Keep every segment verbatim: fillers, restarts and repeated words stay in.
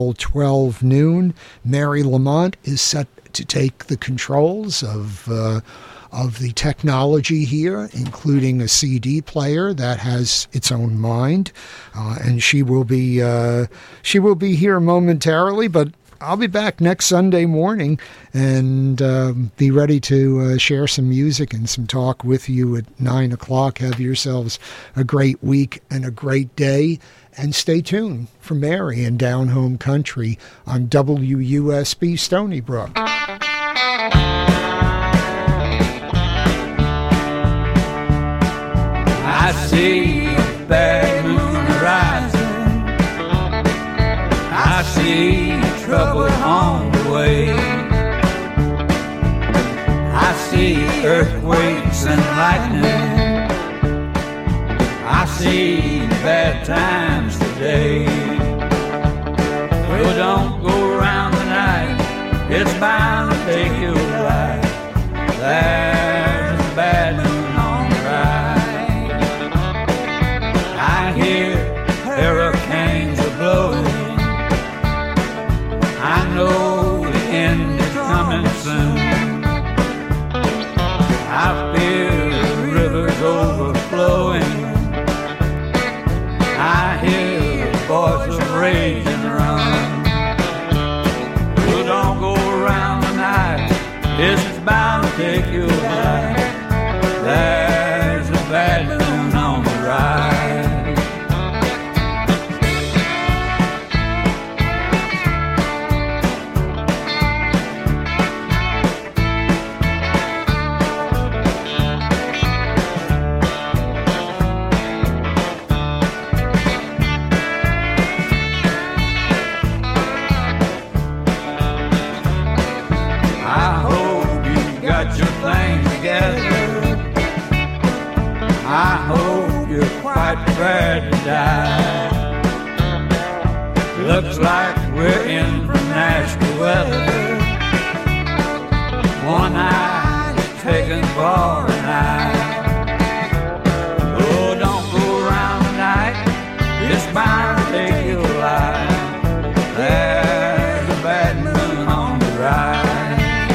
twelve noon. Mary Lamont is set to take the controls of uh, of the technology here, including a C D player that has its own mind, uh, and she will be uh, she will be here momentarily, but I'll be back next Sunday morning and um, be ready to uh, share some music and some talk with you at nine o'clock. Have yourselves a great week and a great day, and stay tuned for Mary and Down Home Country on W U S B Stony Brook. I see a bad moon rising, I see trouble on the way, I see earthquakes and lightning, I see bad times today. Well, don't go around the night, it's bound to take you right. There's a bad moon on the rise. I hear hurricanes are blowing, I know the end is coming soon. I feel the rivers overflowing, I hear the voice of rage and run. Well, don't go around the night, this is bound to take you back. There's a bad moon on the rise. I hope you're quite prepared to die. Looks like we're in for nasty weather. One eye is taken for an eye. Oh, don't go around the night, it's bound to take you alive. There's a bad moon on the rise.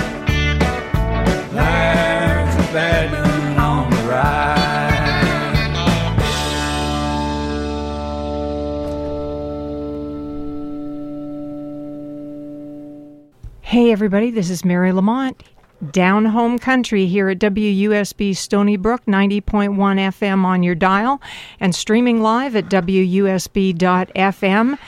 There's a bad moon on the rise. Hey everybody, this is Mary Lamont, Down Home Country here at W U S B Stony Brook, ninety point one F M on your dial, and streaming live at W U S B dot F M.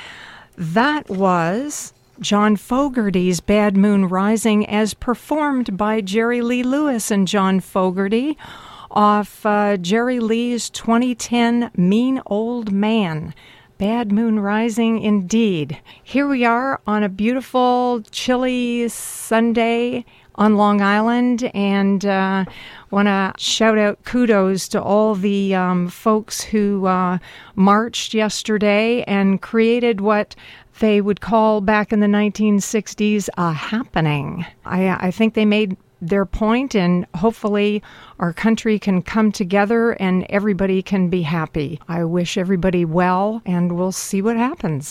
That was John Fogerty's Bad Moon Rising as performed by Jerry Lee Lewis and John Fogerty off uh, Jerry Lee's twenty ten Mean Old Man. Bad Moon Rising indeed. Here we are on a beautiful, chilly Sunday on Long Island, and uh, want to shout out kudos to all the um, folks who uh, marched yesterday and created what they would call back in the nineteen sixties a happening. I, I think they made their point, and hopefully our country can come together and everybody can be happy. I wish everybody well, and we'll see what happens.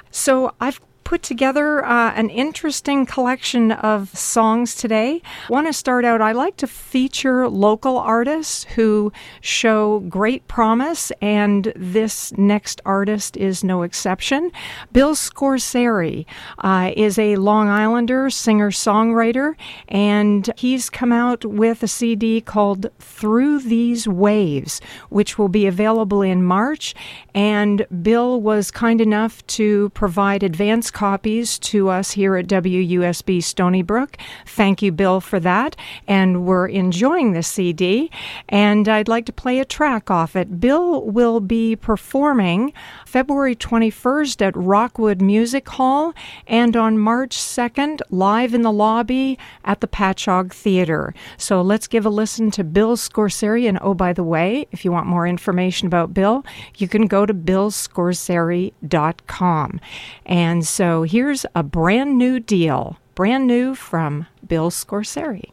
So I've put together uh, an interesting collection of songs today. I want to start out, I like to feature local artists who show great promise, and this next artist is no exception. Bill Scorsese uh, is a Long Islander singer-songwriter, and he's come out with a C D called Through These Waves, which will be available in March, and Bill was kind enough to provide advance copies to us here at W U S B Stony Brook. Thank you, Bill, for that. And we're enjoying this C D. And I'd like to play a track off it. Bill will be performing February twenty-first at Rockwood Music Hall and on March second live in the lobby at the Patchogue Theater. So let's give a listen to Bill Scorsese. And oh, by the way, if you want more information about Bill, you can go to bill scorsese dot com. And so here's a brand new deal, brand new from Bill Scorsese.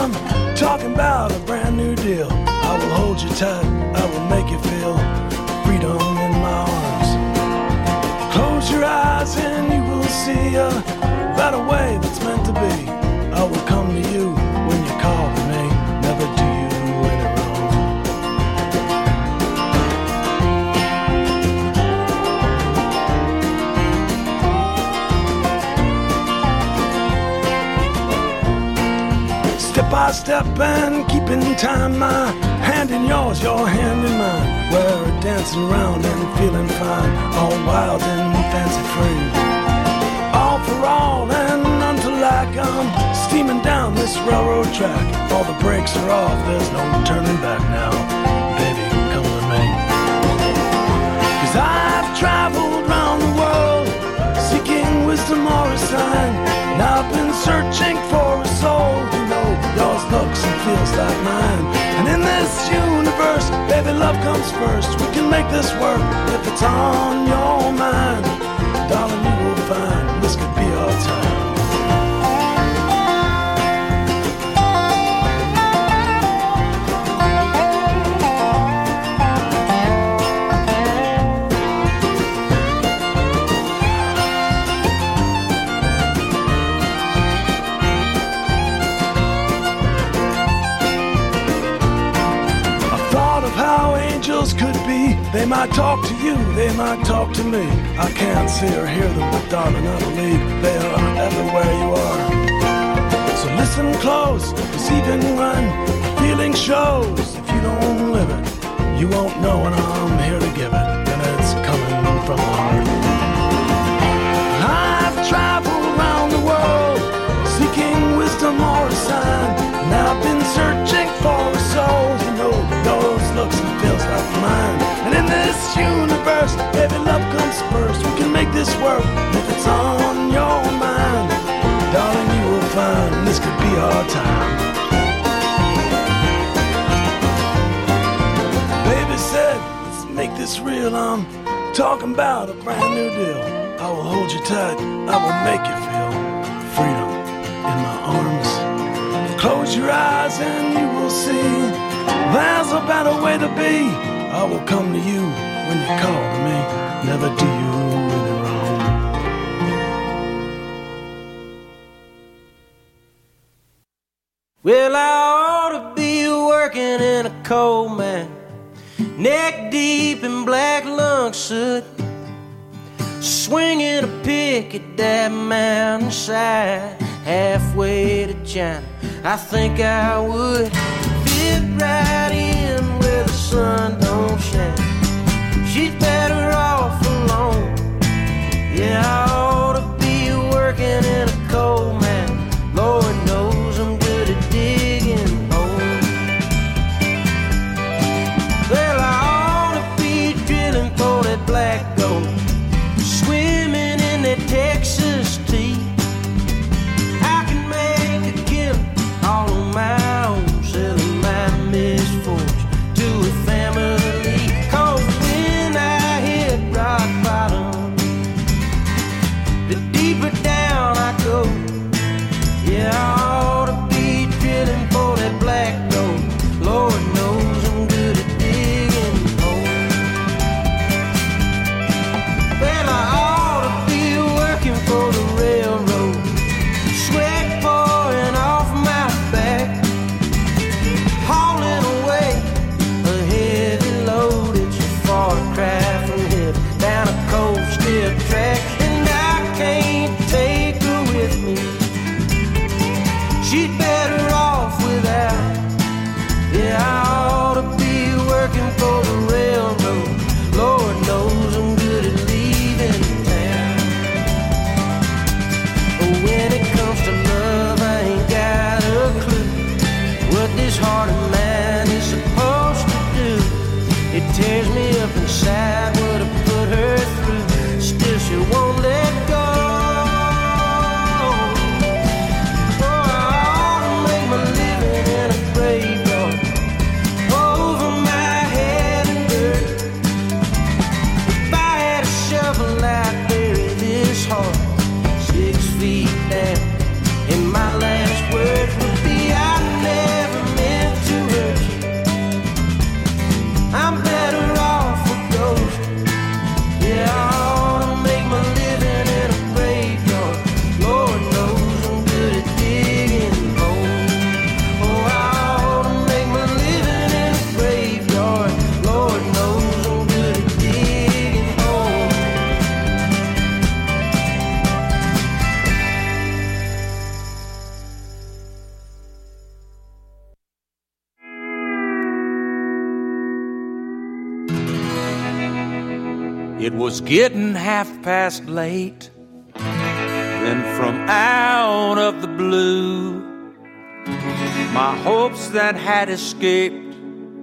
I'm talking about a brand new deal. I will hold you tight, I will make you feel freedom in my arms. Close your eyes and you will see a better way that's meant to be. I will come to you when you call to me, never do you any wrong. Step by step and keeping time, my hand in yours, your hand in mine. We're dancing around and feeling fine, all wild and fancy free. All for all and none to lack, I'm steaming down this railroad track. All the brakes are off, there's no turning back now. Baby, come with me. Cause I've traveled around the world, seeking wisdom or a sign. Now I've been searching for a soul, you know, yours looks and feels like mine. And in this universe, baby, love comes first. We can make this work if it's on your mind. Darling, you will find this could be our time. Could be, they might talk to you, they might talk to me. I can't see or hear them, but darling, I believe they are everywhere you are. So listen close, cause even when the feeling shows, if you don't live it, you won't know when I'm here to give it, and it's coming from the heart. I've traveled around the world, seeking wisdom or a sign, and I've been searching for a soul, you know, yours looks and feels like mine. And in this universe, baby, love comes first. We can make this work if it's on your mind. Darling, you will find this could be our time. Baby said, let's make this real. I'm talking about a brand new deal. I will hold you tight, I will make you feel freedom in my arms. Close your eyes and you will see there's a better way to be. I will come to you when you call to me, never do you any wrong. Well, I ought to be working in a coal mine, neck deep in black lung soot, swinging a pick at that mountainside, halfway to China. I think I would fit right in where the sun don't shine. She's better off alone. Yeah, I ought to be working in a coal mine. Lord knows I'm good at digging holes. Well, I ought to be drilling for that black gold, swimming in that Texas tea. I can make a killing all on my own, selling my misfortune to a family. Cause when I hit rock bottom, the deeper down I go. Yeah, I ought to be drilling for that black gold. Lord knows I'm good at digging holes. Well, I ought to be working for the railroad, sweat pouring off my back, hauling away a heavy load. It's a far cry from here down a cold steel track, and I can't take her with me. She's better off without. Yeah, I ought to be working for the railroad. Lord knows I'm good at leaving town. But when it comes to love, I ain't got a clue what this heart of mine is supposed to do. It tears me up inside what I put her through. Still she won't let go. Oh, I ought to make my living in a graveyard, over my head in dirt. If I had a shovel, I'd bury this heart six feet down, and my last words would be, I never It was getting half past late. Then from out of the blue, my hopes that had escaped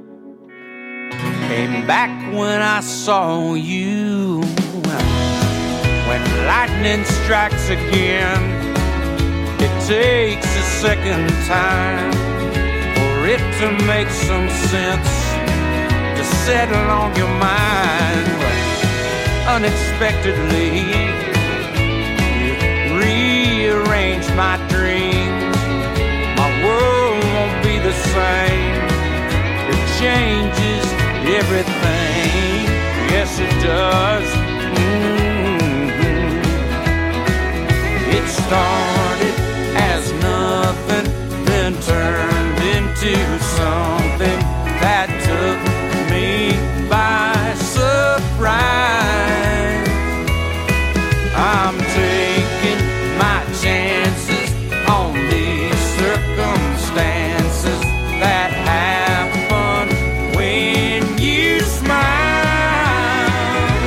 came back when I saw you. When lightning strikes again, it takes a second time for it to make some sense, to settle on your mind. Unexpectedly, you rearranged my dreams. My world won't be the same. It changes everything. Yes, it does. Mm-hmm. It started as nothing, then turned into something that took me by surprise. I'm taking my chances on these circumstances that happen when you smile.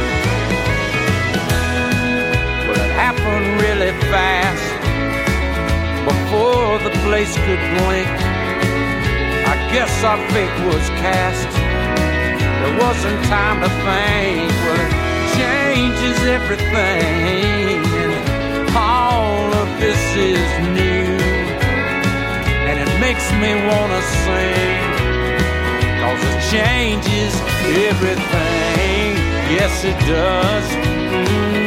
Well, it happened really fast, before the place could blink. I guess our fate was cast. There wasn't time to think. Well, it changes everything, and all of this is new, and it makes me wanna sing, 'cause it changes everything. Yes, it does. Mm-hmm.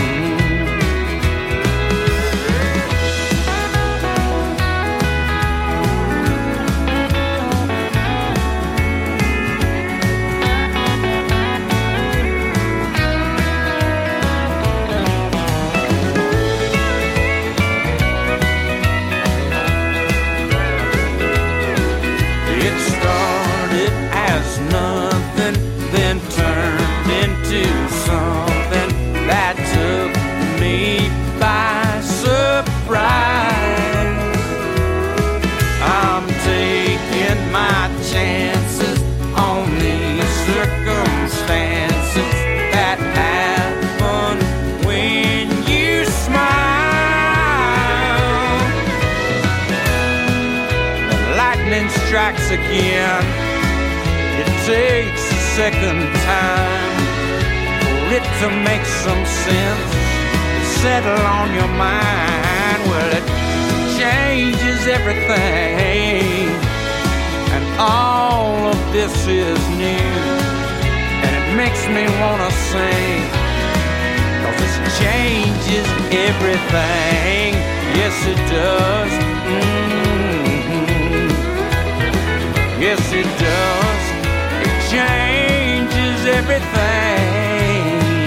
Strikes again. It takes a second time for it to make some sense, to settle on your mind. Well, it changes everything, and all of this is new, and it makes me wanna sing, 'cause it changes everything. Yes, it does. Mm-hmm. Yes, it does. It changes everything.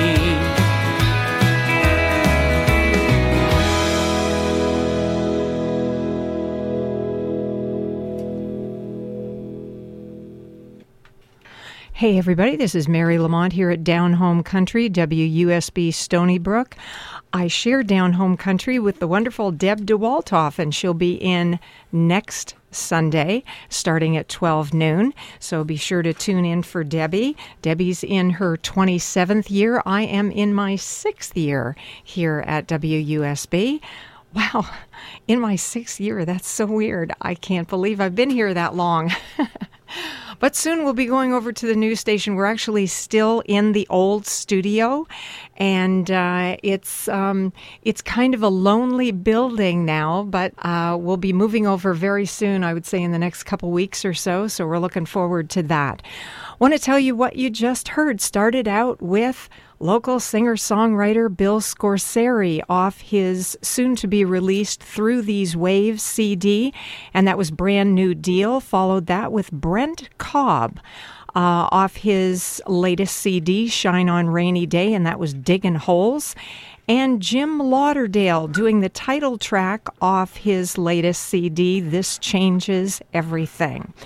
Hey, everybody, this is Mary Lamont here at Down Home Country, W U S B Stony Brook. I share Down Home Country with the wonderful Deb DeWaltoff, and she'll be in next Sunday, starting at twelve noon. So be sure to tune in for Debbie. Debbie's in her twenty-seventh year. I am in my sixth year here at W U S B. Wow, in my sixth year, that's so weird. I can't believe I've been here that long. But soon we'll be going over to the new station. We're actually still in the old studio, and uh, it's um, it's kind of a lonely building now, but uh, we'll be moving over very soon, I would say in the next couple weeks or so, so we're looking forward to that. Want to tell you what you just heard started out with local singer-songwriter Bill Scorsese off his soon-to-be-released Through These Waves C D, and that was Brand New Deal. Followed that with Brent Cobb uh, off his latest C D, Shine on Rainy Day, and that was Diggin' Holes. And Jim Lauderdale doing the title track off his latest C D, This Changes Everything.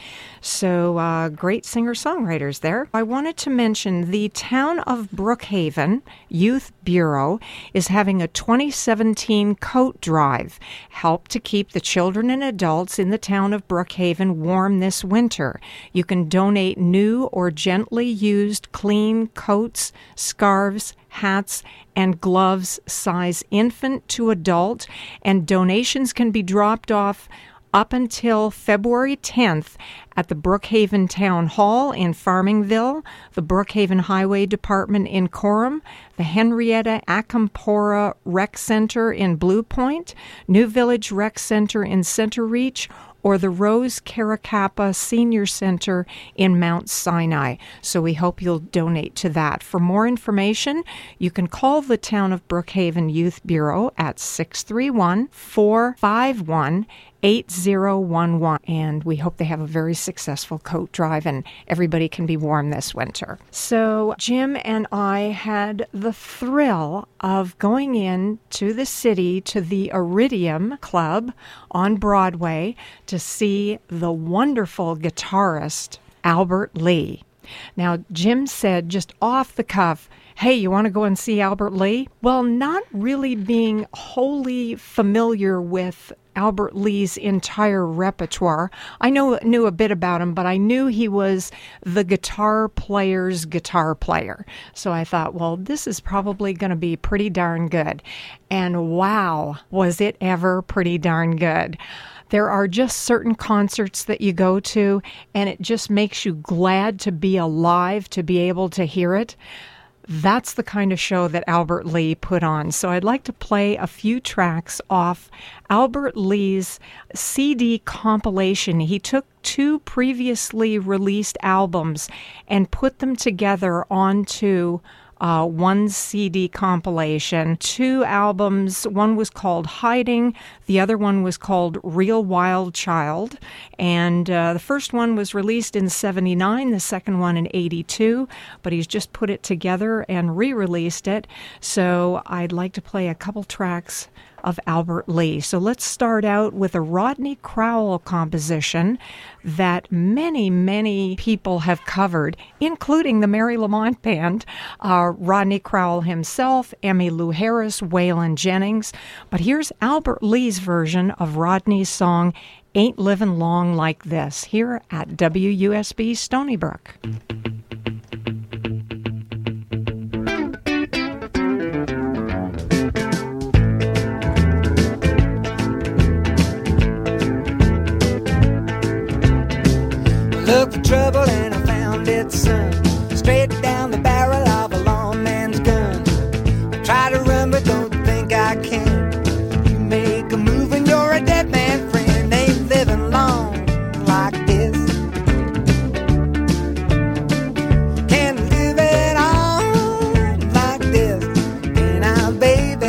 So uh, great singer-songwriters there. I wanted to mention the Town of Brookhaven Youth Bureau is having a twenty seventeen coat drive. Help to keep the children and adults in the town of Brookhaven warm this winter. You can donate new or gently used clean coats, scarves, hats, and gloves size infant to adult, and donations can be dropped off up until February tenth at the Brookhaven Town Hall in Farmingville, the Brookhaven Highway Department in Coram, the Henrietta Acampora Rec Center in Blue Point, New Village Rec Center in Center Reach, or the Rose Caracappa Senior Center in Mount Sinai. So we hope you'll donate to that. For more information, you can call the Town of Brookhaven Youth Bureau at six three one, four five one, eight zero one one. And we hope they have a very successful coat drive and everybody can be warm this winter. So Jim and I had the thrill of going in to the city to the Iridium Club on Broadway to see the wonderful guitarist Albert Lee. Now, Jim said just off the cuff, hey, you want to go and see Albert Lee? Well, not really being wholly familiar with Albert Lee's entire repertoire. I know knew a bit about him, but I knew he was the guitar player's guitar player. So I thought, well, this is probably going to be pretty darn good. And wow, was it ever pretty darn good. There are just certain concerts that you go to, and it just makes you glad to be alive, to be able to hear it. That's the kind of show that Albert Lee put on. So I'd like to play a few tracks off Albert Lee's C D compilation. He took two previously released albums and put them together onto Uh, one C D compilation, two albums. One was called Hiding, the other one was called Real Wild Child, and uh, the first one was released in seventy-nine, the second one in eighty-two, but he's just put it together and re-released it. So I'd like to play a couple tracks of Albert Lee. So let's start out with a Rodney Crowell composition that many, many people have covered, including the Mary Lamont Band, uh, Rodney Crowell himself, Emmylou Harris, Waylon Jennings. But here's Albert Lee's version of Rodney's song, Ain't Livin' Long Like This, here at W U S B Stony Brook. Looked for trouble and I found it, son. Straight down the barrel of a lawman's gun. I try to run but don't think I can. You make a move and you're a dead man friend. Ain't living long like this. Can't live it on like this. And I, baby,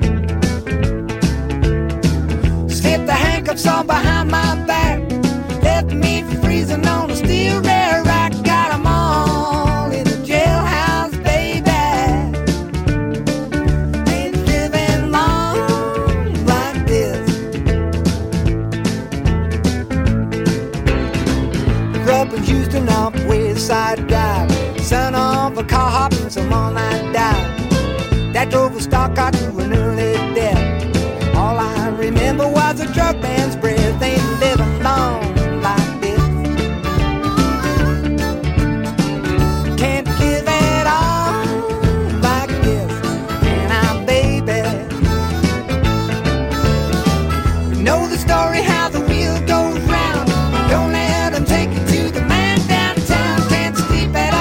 slipped the handcuffs on behind my back. Left me freezing on a steel rail rack. Got 'em all in the jailhouse, baby. Ain't living long like this. Grew up in Houston off West Side Drive. Son of a car hopping some all-night dive. That drove a stock car to an early death. All I remember was a drug man's breath. Ain't living long.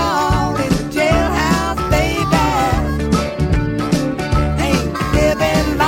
Living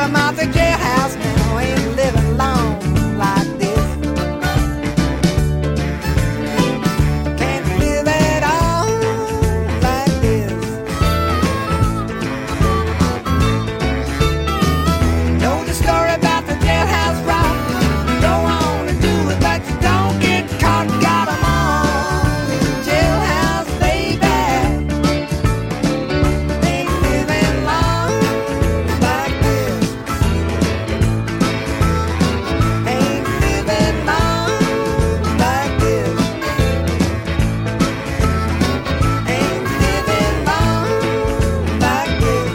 I'm out the jailhouse now, ain't living long like this. Can't live at all like this. Know the story about the jailhouse rock. You don't want to do it, but you don't get caught. Got 'em on jailhouse, baby. Ain't living long like this. Ain't living long like this. Ain't living long like this.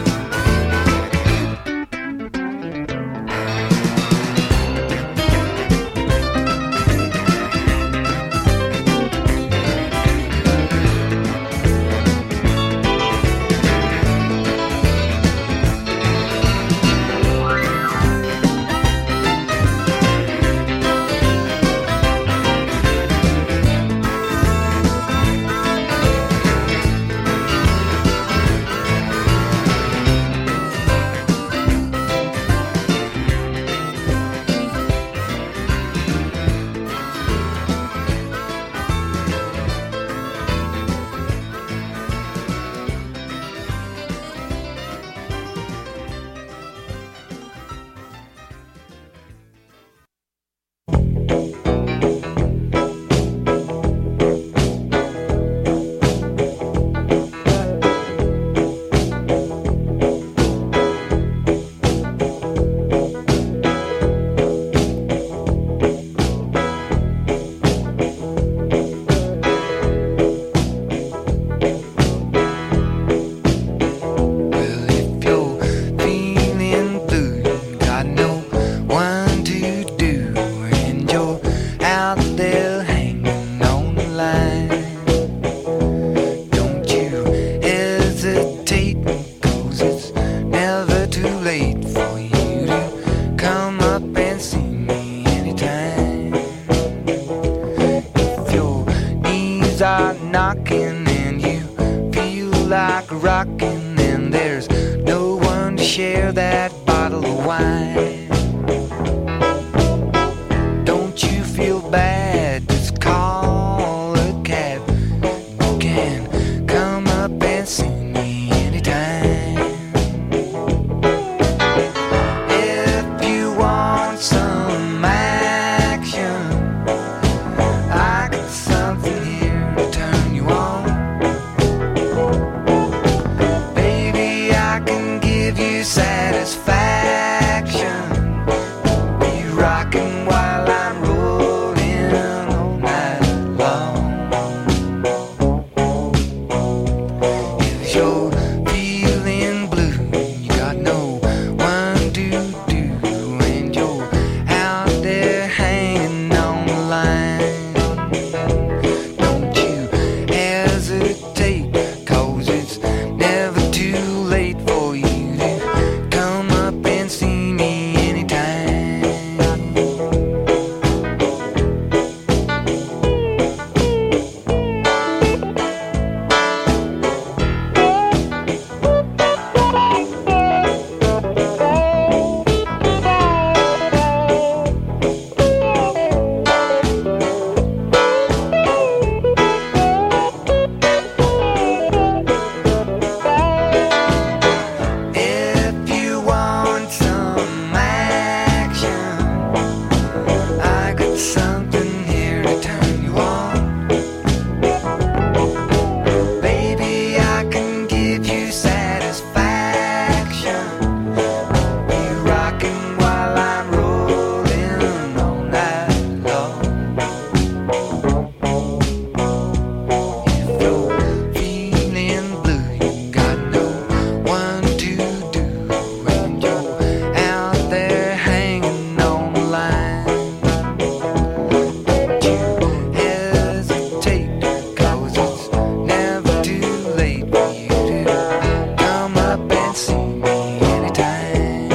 Well, if you're feeling blue, you got no one to do, and you're out there hanging on the line. Don't you hesitate, 'cause it's never too late for you to come up and see me anytime. If your knees are knocking and you feel like rocking, then there's no one to share that bottle of wine. Don't you feel bad, just call a cab. You can come up and see me anytime. If you want some action, I got something here to turn you on. Baby, I can give you satisfaction. Be rocking while I'm rolling all night long. If you're feeling blue, you got no one to do, and you're out there hanging on the line. Don't you hesitate, 'cause it's never too late for you to come up and see me anytime. If you want some action, I got something here to turn you on. Baby, I can give you satisfaction. Be rocking while I'm rolling all night long. If you're feeling blue, you got no one to do, and you're out there hanging on the line. Don't you hesitate, 'cause it's never too late for you to come up and see me anytime.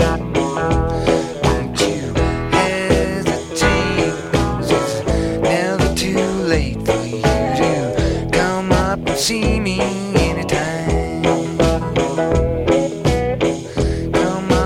Don't you hesitate, 'cause it's never too late for you to come up and see me anytime. Come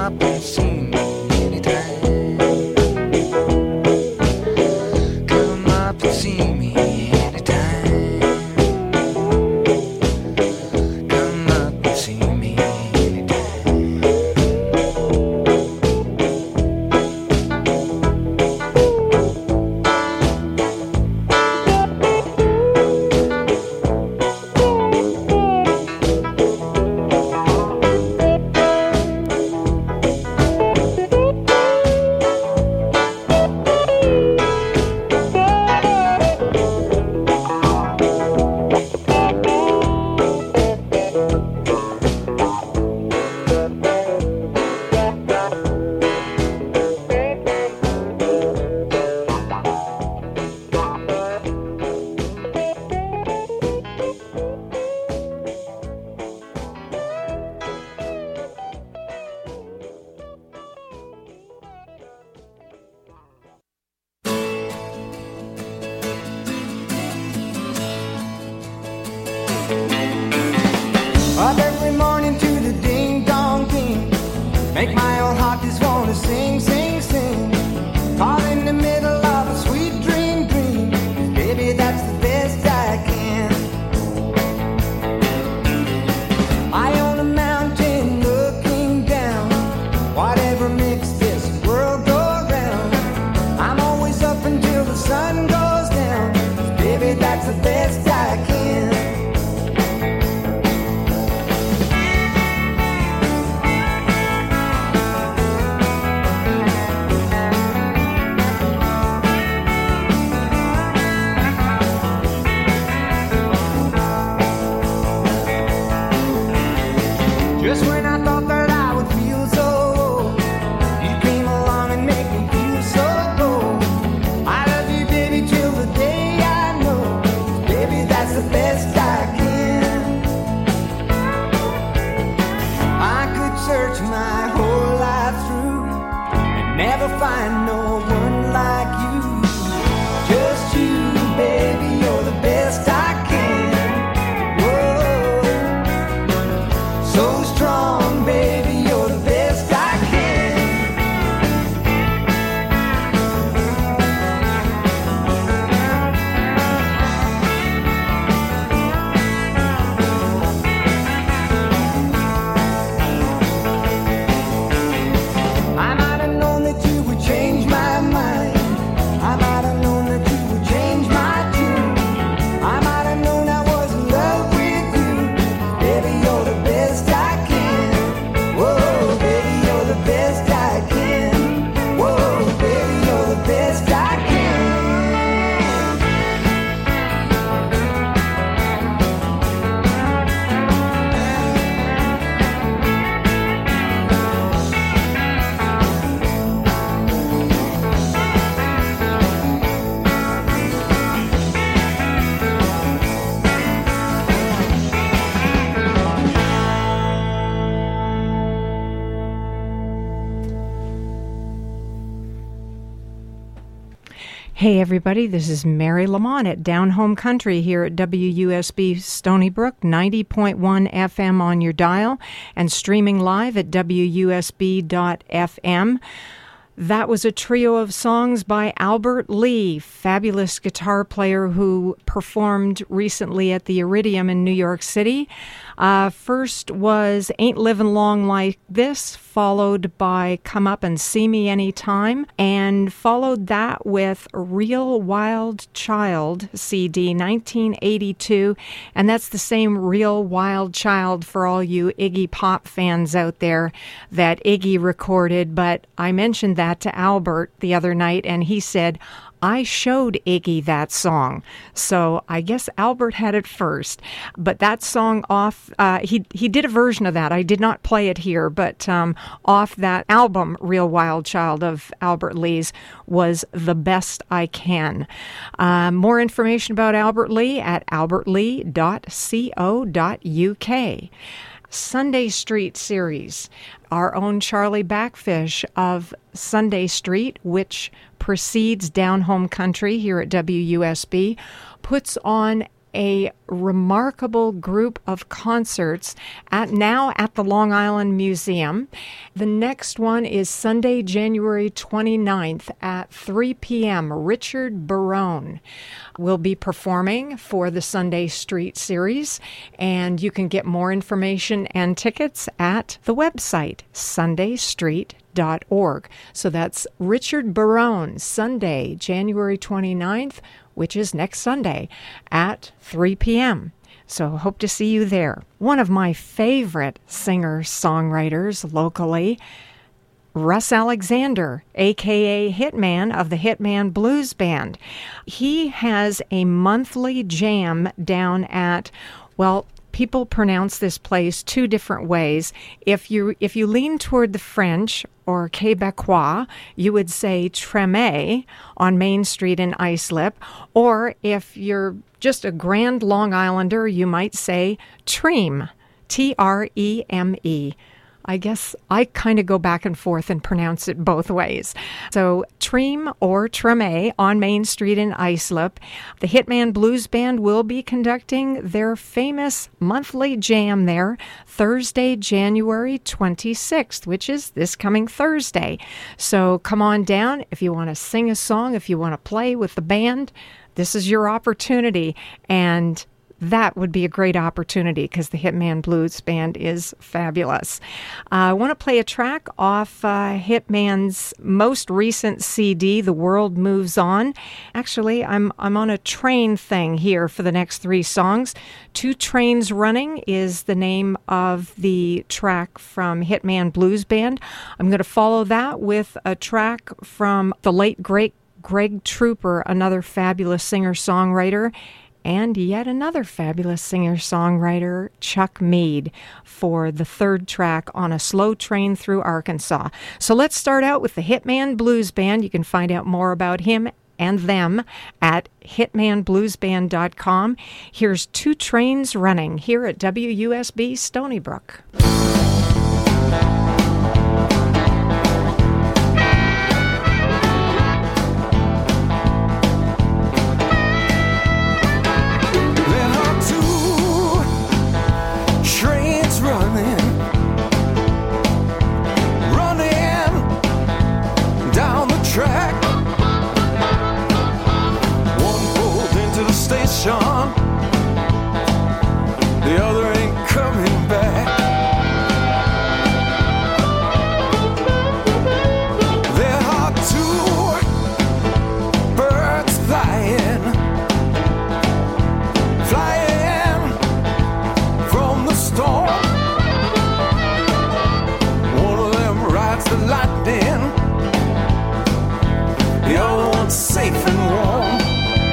old heart just wanna sing, sing, sing. Caught in the middle of a sweet dream, dream. Baby, that's the best I can. I own a mountain looking down. Whatever makes this world go round. I'm always up until the sun goes down. Baby, that's the best I can. Just when I thought that I would feel so old, you came along and made me feel so cold. I love you, baby, till the day I know. Baby, that's the best I can. I could search my whole life through and never find no one like you. Just you, baby, you're the best I can. Whoa, so strong, baby, you're the best I can. I might have known that you would change my mind. I might have known that you would change my tune. I might have known I was in love with you. Baby, you're the best I can. Whoa, baby, you're the best I can. Whoa, baby, you're the best I can. Hey everybody, this is Mary Lamont at Down Home Country here at W U S B Stony Brook, ninety point one F M on your dial, and streaming live at W U S B dot F M. That was a trio of songs by Albert Lee, fabulous guitar player who performed recently at the Iridium in New York City. Uh, first was Ain't Livin' Long Like This, followed by Come Up and See Me Anytime, and followed that with Real Wild Child C D nineteen eighty-two, and that's the same Real Wild Child for all you Iggy Pop fans out there that Iggy recorded. But I mentioned that to Albert the other night, and he said, I showed Iggy that song. So I guess Albert had it first. But that song off, uh, he he did a version of that. I did not play it here, but um, off that album, Real Wild Child of Albert Lee's, was The Best I Can. Uh, more information about Albert Lee at albert lee dot co dot u k. Sunday Street series. Our own Charlie Backfish of Sunday Street, which precedes Down Home Country here at W U S B, puts on a remarkable group of concerts at now at the Long Island Museum. The next one is Sunday, January twenty-ninth at three p.m. Richard Barone will be performing for the Sunday Street series, and you can get more information and tickets at the website sunday street dot org. So that's Richard Barone, Sunday, January twenty-ninth, which is next Sunday at three p.m. So hope to see you there. One of my favorite singer-songwriters locally, Russ Alexander, a k a. Hitman of the Hitman Blues Band. He has a monthly jam down at, well, people pronounce this place two different ways. If you if you lean toward the French or Quebecois, you would say Treme on Main Street in Islip. Or if you're just a Grand Long Islander, you might say Treme, T R E M E. I guess I kind of go back and forth and pronounce it both ways. So Treem or Treme on Main Street in Islip. The Hitman Blues Band will be conducting their famous monthly jam there Thursday, January twenty-sixth, which is this coming Thursday. So come on down if you want to sing a song, if you want to play with the band. This is your opportunity, and that would be a great opportunity because the Hitman Blues Band is fabulous. Uh, I want to play a track off uh, Hitman's most recent C D, The World Moves On. Actually, I'm I'm on a train thing here for the next three songs. Two Trains Running is the name of the track from Hitman Blues Band. I'm going to follow that with a track from the late, great Greg Trooper, another fabulous singer-songwriter, and yet another fabulous singer-songwriter, Chuck Mead, for the third track on A Slow Train Through Arkansas. So let's start out with the Hitman Blues Band. You can find out more about him and them at hitman blues band dot com. Here's Two Trains Running here at W U S B Stony Brook. The other ain't coming back. There are two birds flying, flying from the storm. One of them rides the lightning, the other one's safe and warm.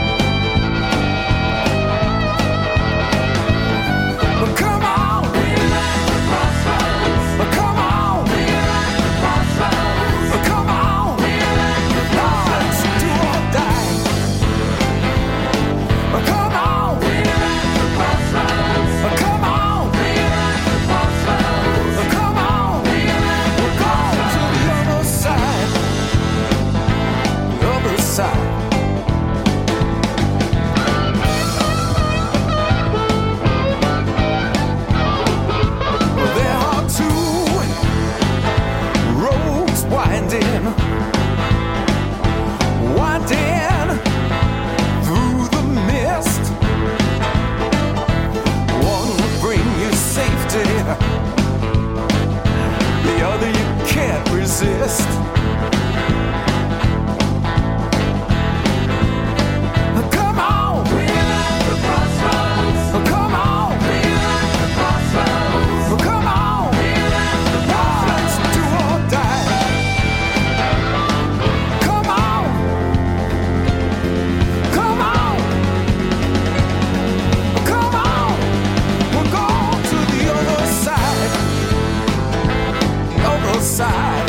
Resist. Come on, we're at the crossroads. Come on, we're at the crossroads. Come on, we're at the crossroads. Do or die. Come on, come on, come on. We're going to the other side. Other side.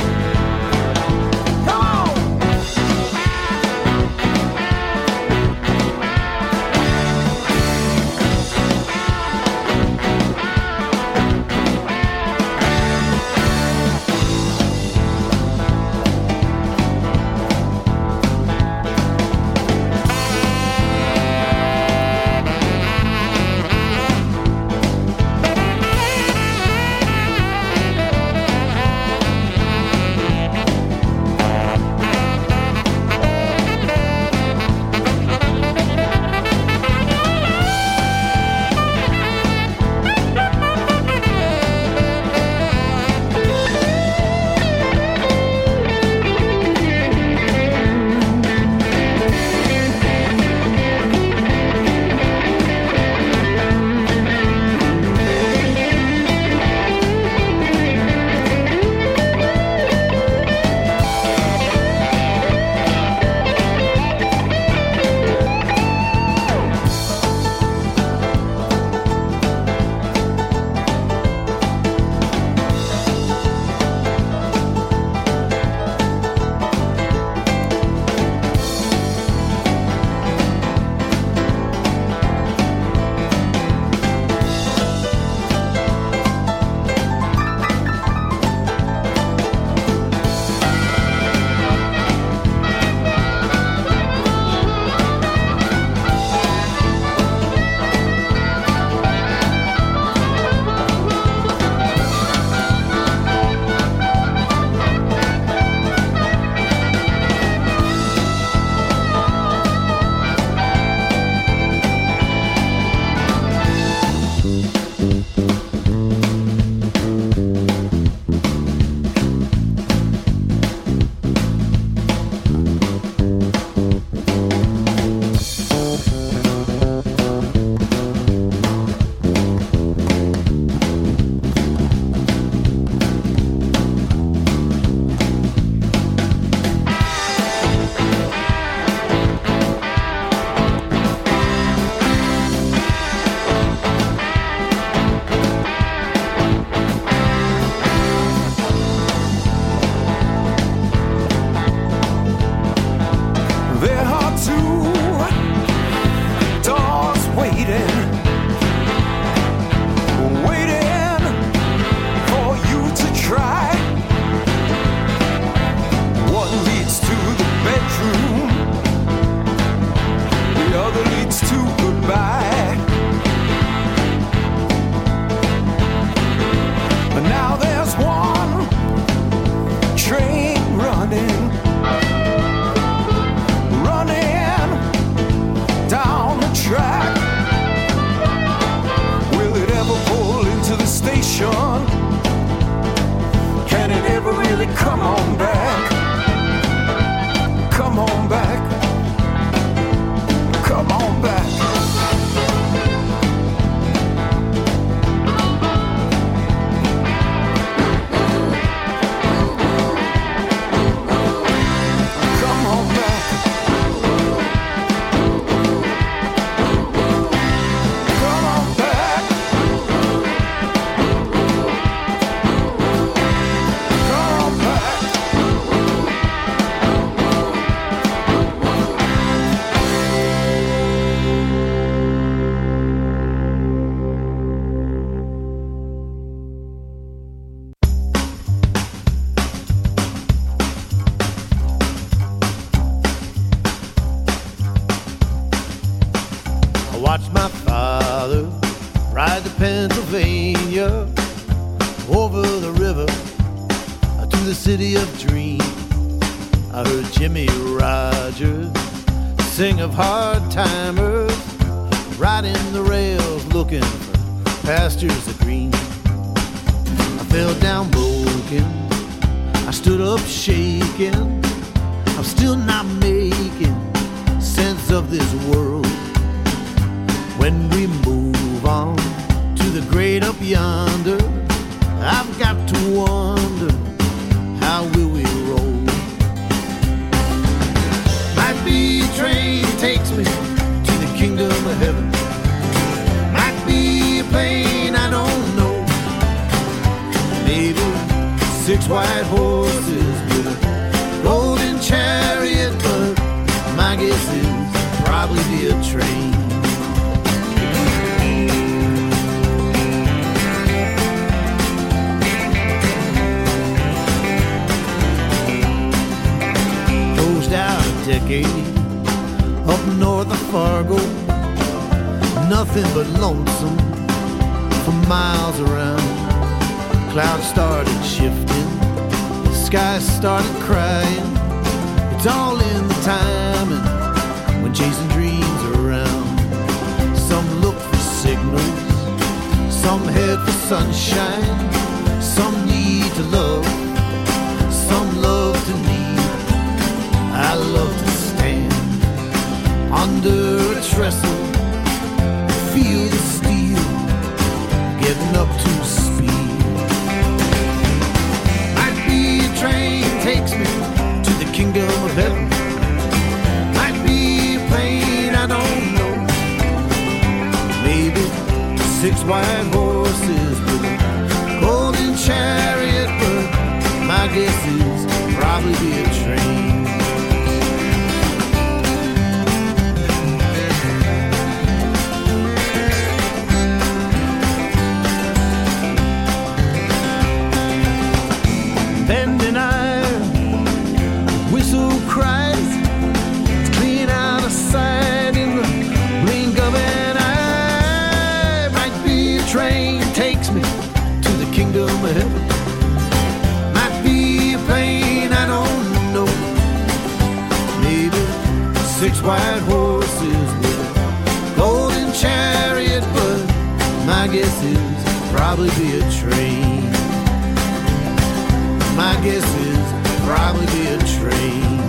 two doors waiting, waiting for you to try. One leads to the bedroom, the other leads to goodbye. But now there's one train running, running down the track. Will it ever pull into the station? Can it ever really come on back? Come on back. Come on back. City of dreams. I heard Jimmy Rogers sing of hard timers riding the rails looking for pastures of green. I fell down broken, I stood up shaking. I'm still not making sense of this world. When we move on to the great up yonder, I've got to wonder, how will we roll? Might be a train takes me to the kingdom of heaven. Might be a plane, I don't know. Maybe six white horses with a golden chariot, but my guess is probably be a train. Out a decade up north of Fargo, nothing but lonesome for miles around. Clouds started shifting, the sky started crying. It's all in the timing when chasing dreams around. Some look for signals, some head for sunshine, some need to love, some love to need. I love to stand under a trestle, feel the steel getting up to speed. Might be a train takes me to the kingdom of heaven. Might be a plane, I don't know. Maybe six white horses with a golden chariot, but my guess is probably be a train. Bending iron, whistle cries, it's clean out of sight in the blink of an eye. Might be a train takes me to the kingdom of heaven. Might be a plane, I don't know. Maybe six white horses with a golden chariot, but my guess is probably be a train. My guess is probably be a train.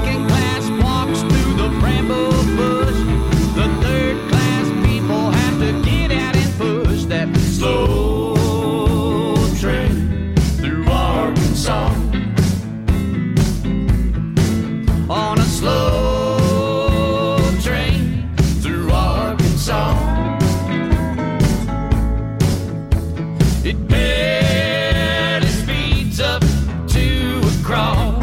second class walks through the bramble bush. The third class people have to get out and push that slow train through Arkansas. On a slow train through Arkansas. It barely speeds up to a crawl.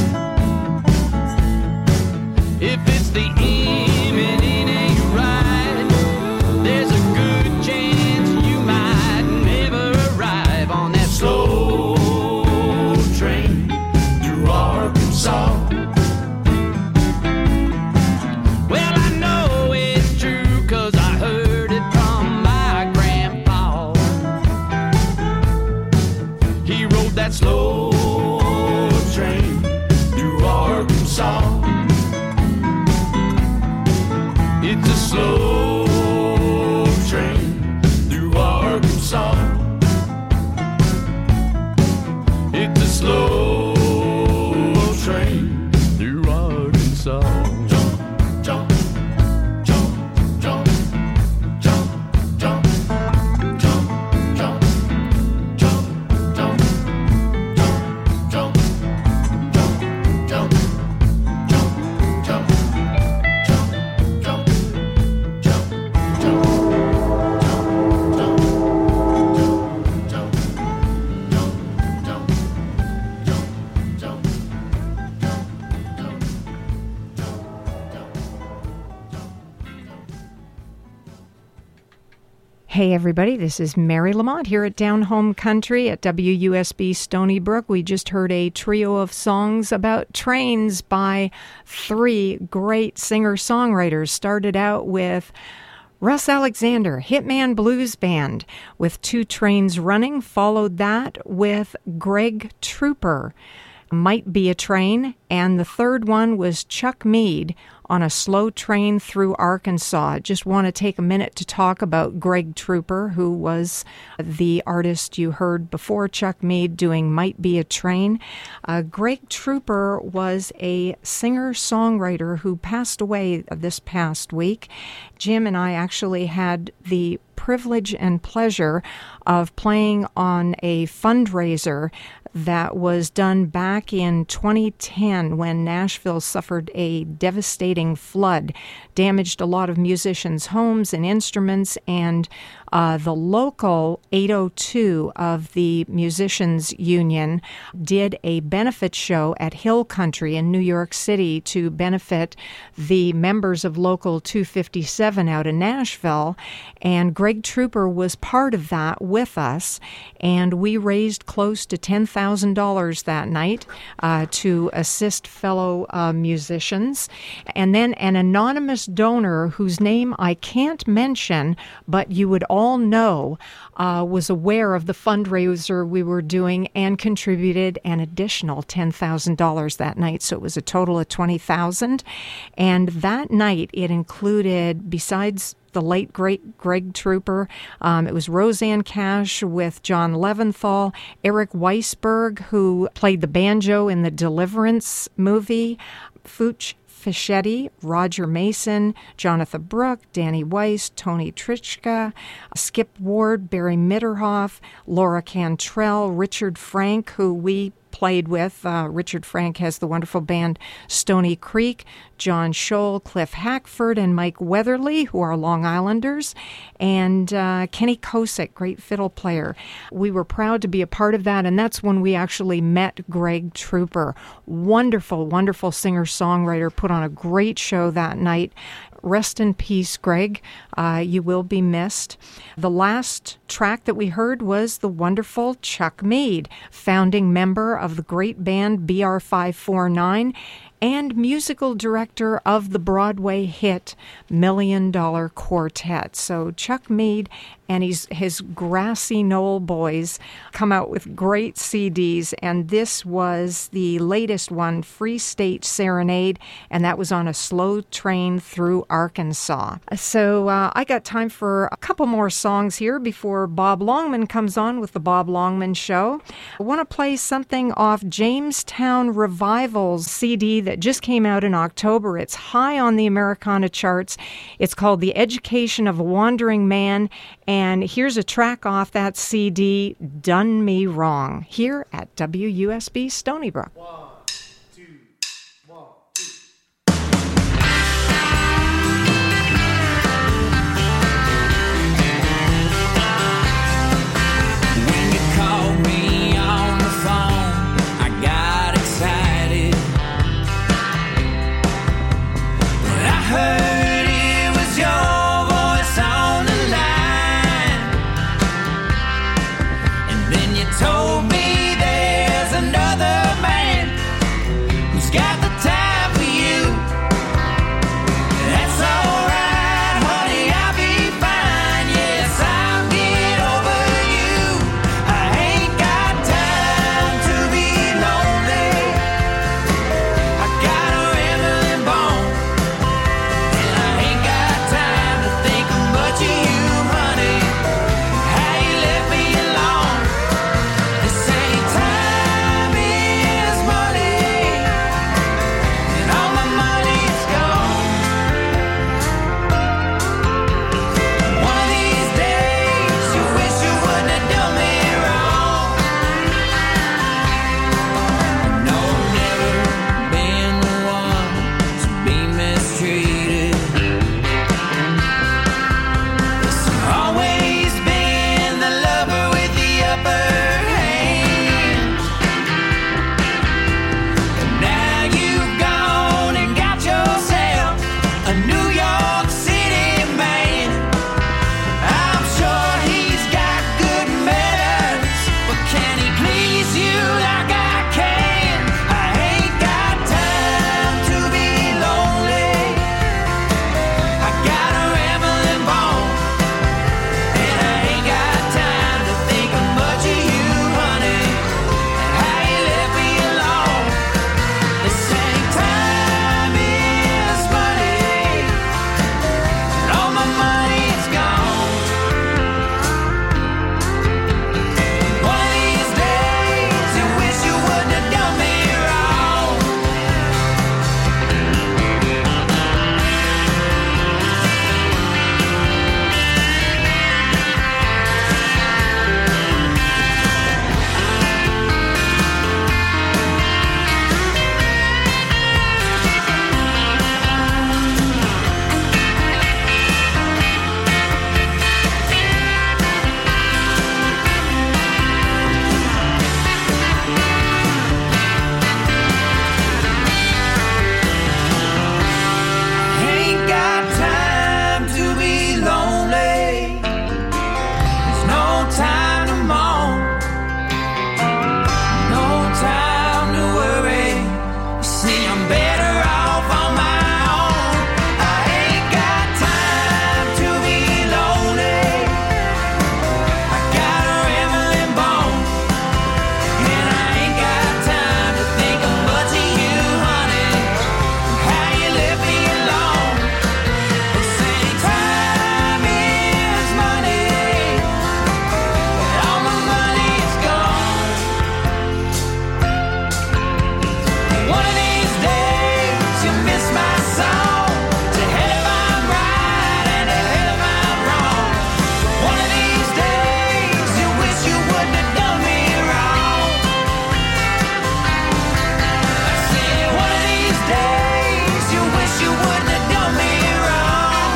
If it's the imminent ride, there's a good chance you might never arrive on that slow train through Arkansas. Well, I know it's true 'cause I heard it from my grandpa. He rode that slow train through Arkansas. It's a slow train through Arkansas. It's a slow train through Arkansas. Jump, jump, jump, jump, jump, jump, jump, jump, jump, jump, jump, jump, jump, jump, jump, Hey everybody, this is Mary Lamont here at Down Home Country at W U S B Stony Brook. We just heard a trio of songs about trains by three great singer-songwriters. Started out with Russ Alexander, Hitman Blues Band, with Two Trains Running. Followed that with Greg Trooper, Might Be a Train. And the third one was Chuck Mead, On a Slow Train Through Arkansas. Just want to take a minute to talk about Greg Trooper, who was the artist you heard before Chuck Mead doing Might Be a Train. Uh, Greg Trooper was a singer-songwriter who passed away this past week. Jim and I actually had the privilege and pleasure of playing on a fundraiser that was done back in twenty ten when Nashville suffered a devastating flood, damaged a lot of musicians' homes and instruments, and uh, the local eight oh two of the Musicians Union did a benefit show at Hill Country in New York City to benefit the members of Local two fifty-seven out in Nashville, and Greg Trooper was part of that with us, and we raised close to ten thousand dollars that night uh, to assist fellow uh, musicians. And then an anonymous donor whose name I can't mention, but you would all know, uh, was aware of the fundraiser we were doing and contributed an additional ten thousand dollars that night. So it was a total of twenty thousand dollars. And that night it included, besides the late, great Greg Trooper, Um, it was Roseanne Cash with John Leventhal, Eric Weisberg, who played the banjo in the Deliverance movie, Fooch Fischetti, Roger Mason, Jonathan Brooke, Danny Weiss, Tony Trichka, Skip Ward, Barry Mitterhoff, Laura Cantrell, Richard Frank, who we played with. Uh, Richard Frank has the wonderful band Stony Creek, John Scholl, Cliff Hackford, and Mike Weatherly, who are Long Islanders, and uh, Kenny Kosick, great fiddle player. We were proud to be a part of that, and that's when we actually met Greg Trooper. Wonderful, wonderful singer-songwriter, put on a great show that night. Rest in peace, Greg. Uh, you will be missed. The last track that we heard was the wonderful Chuck Mead, founding member of the great band B R five forty-nine and musical director of the Broadway hit Million Dollar Quartet. So Chuck Mead and his, his Grassy Knoll Boys come out with great C Ds, and this was the latest one, Free State Serenade, and that was on a slow train through Arkansas. So uh, I got time for a couple more songs here before Bob Longman comes on with the Bob Longman Show. I want to play something off Jamestown Revival's C D that just came out in October. It's high on the Americana charts. It's called The Education of a Wandering Man, and here's a track off that C D, Done Me Wrong, here at W U S B Stony Brook. One, two, one, two. When you called me on the phone, I got excited. When I heard it was your voice on the line, and then you told me there's another man who's got the time for you. That's alright, honey, I'll be fine. Yes, I'll get over you. I ain't got time to be lonely. I got a rambling bone, and I ain't got time to think much of you, honey. How you left me alone. This ain't time is money, and all my money's gone. One of these days, you wish you wouldn't have done me wrong. No, never been the one to be mistreated. It's always been the lover with the upper hand. And now you've gone and got yourself a New York City man. I'm sure he's got good manners, but can he please you like I can? I ain't got time to be lonely. I got a rambling bone, and I ain't got time to think much of you, honey, and how you left me alone. This ain't time is money, and all my money's gone. One of these days, you wish you wouldn't have done me wrong. Ain't got time to be lonely. There's no time to moan, no time to worry. You see, I'm better off on my own. I ain't got time to be lonely. I got a rambling bone, and I ain't got time to think much of you, honey, how you left me alone. This ain't time is money, and all my money's gone. One of these days, you miss my song. To hell if I'm right, and to hell if I'm wrong. One of these days, you wish you wouldn't have done me wrong. I said, one of these days, you wish you wouldn't have done me wrong.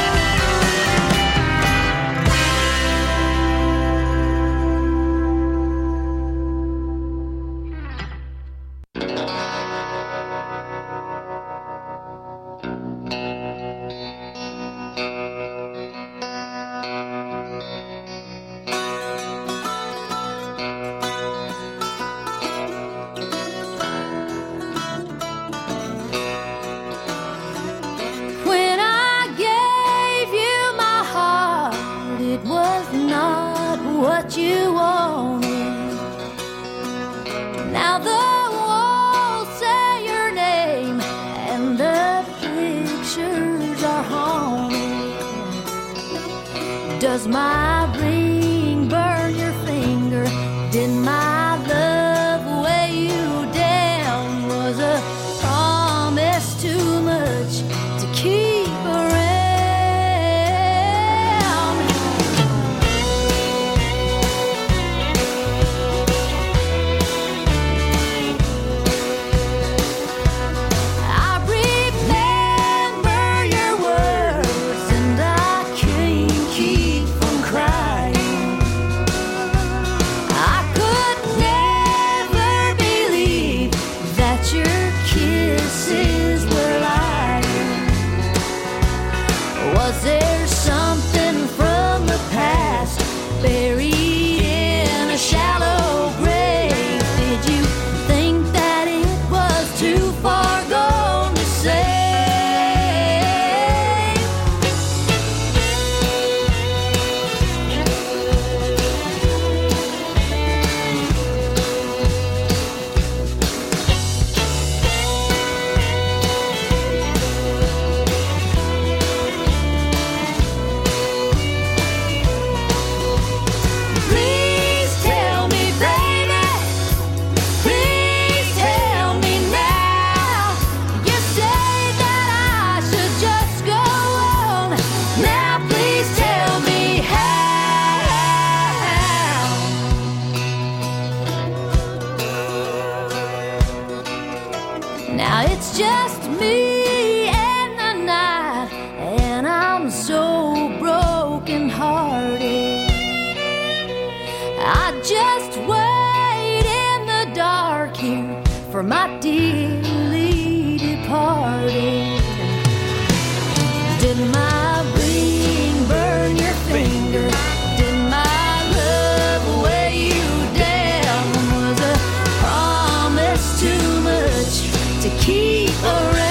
When I gave you my heart, it was not what you wanted. Now the walls say your name, and the pictures are haunted. Does my ring burn your finger? Did my love weigh you down? Was a promise it's me and the night, and I'm so broken hearted. I just wait in the dark here for my dearly departed. Did my ring burn your finger? Did my love weigh you down? Was a promise too much to keep around?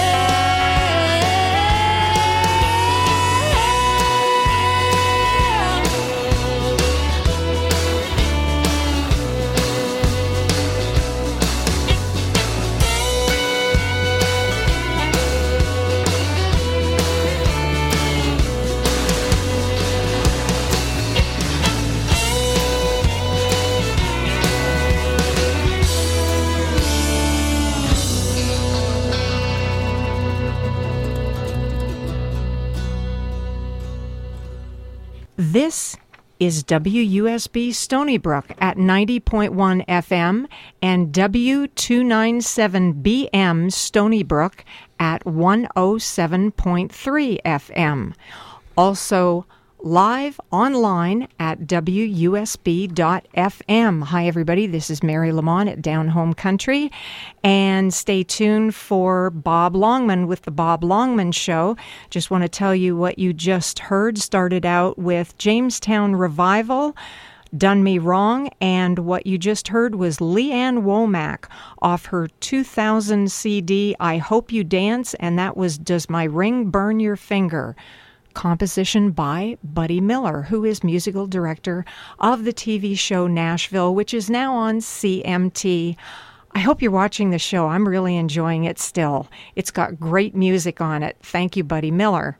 This is W U S B Stony Brook at ninety point one F M and W two ninety-seven B M Stony Brook at one oh seven point three F M. Also live online at W U S B dot F M. Hi, everybody. This is Mary Lamont at Down Home Country. And stay tuned for Bob Longman with the Bob Longman Show. Just want to tell you what you just heard started out with Jamestown Revival, Done Me Wrong, and what you just heard was Leanne Womack off her two thousand C D, I Hope You Dance, and that was Does My Ring Burn Your Finger? Composition by Buddy Miller, who is musical director of the T V show Nashville, which is now on C M T. I hope you're watching the show. I'm really enjoying it still. It's got great music on it. Thank you, Buddy Miller.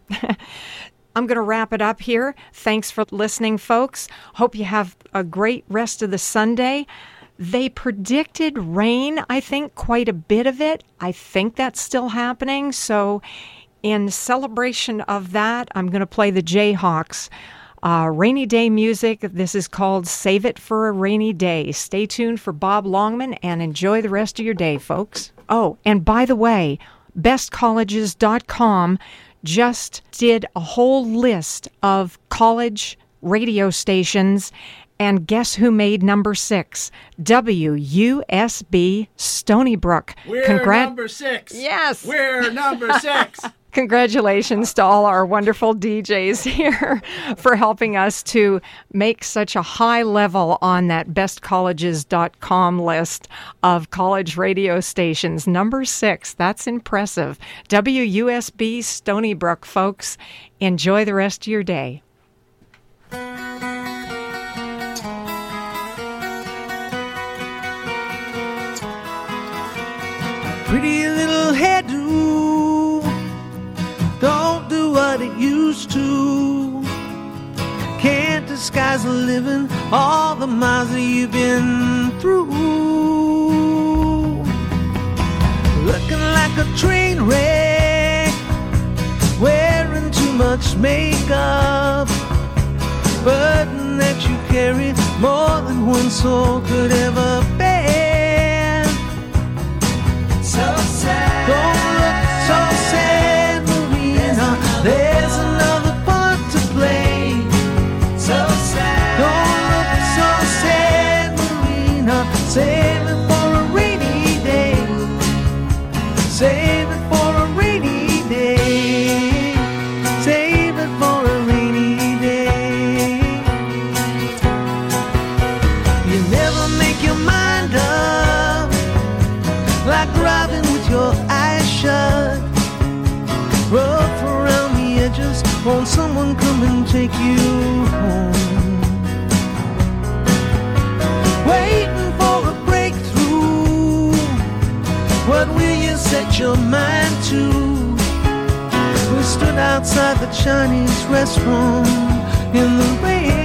I'm going to wrap it up here. Thanks for listening, folks. Hope you have a great rest of the Sunday. They predicted rain, I think, quite a bit of it. I think that's still happening. So in celebration of that, I'm going to play the Jayhawks. Uh, rainy day music. This is called Save It for a Rainy Day. Stay tuned for Bob Longman and enjoy the rest of your day, folks. Oh, and by the way, best colleges dot com just did a whole list of college radio stations, and guess who made number six? W U S B Stony Brook. We're Congrat- number six. Yes. We're number six. Congratulations to all our wonderful D Js here for helping us to make such a high level on that best colleges dot com list of college radio stations. Number six, that's impressive. W U S B Stony Brook, folks. Enjoy the rest of your day. Pretty little hairdo, don't do what it used to. Can't disguise a living, all the miles that you've been through. Looking like a train wreck, wearing too much makeup. Burden that you carry more than one soul could ever bear. So sad. Don't look so sad, Marina. There's another part to play. So sad. Don't look so sad, Marina. Save it for a rainy day. Save it for a rainy day. Save it for a rainy day. You never make your mind up, like driving with your eyes shut. Rough around the edges, won't someone come and take you home? Waiting for a breakthrough, what will you set your mind to? We stood outside the Chinese restaurant in the rain.